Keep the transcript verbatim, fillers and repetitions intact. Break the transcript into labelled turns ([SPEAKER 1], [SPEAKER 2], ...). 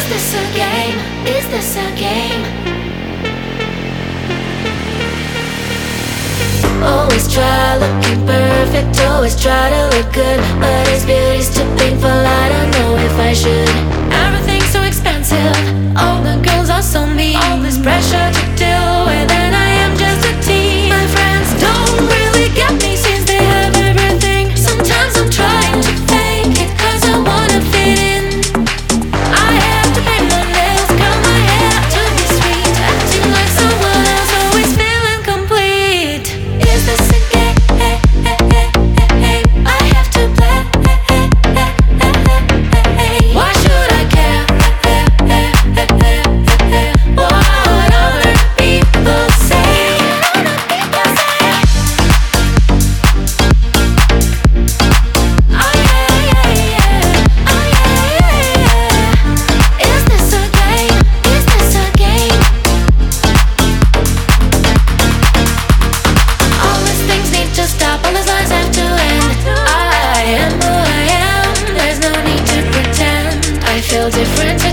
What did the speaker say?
[SPEAKER 1] this a game? Is this a game? Always try looking perfect, always try to look good, but is beauty's too painful? I don't know if I should. Everything's so expensive, all the girls are so mean, all this pressure to deal with, and I am just a teen. My friends don't really get me since they have everything. Sometimes I'm trying to fake it cause I wanna fit in. I have to paint my nails, curl my hair to be sweet, acting like someone else, always feeling complete. Is this a game? I have to play. Why should I care what other people say? Oh yeah, yeah, yeah. Oh yeah, yeah, yeah. Is this a game? Is this a game? All these things need to stop, all these lies have to end. I am who I am, there's no need to pretend. I feel different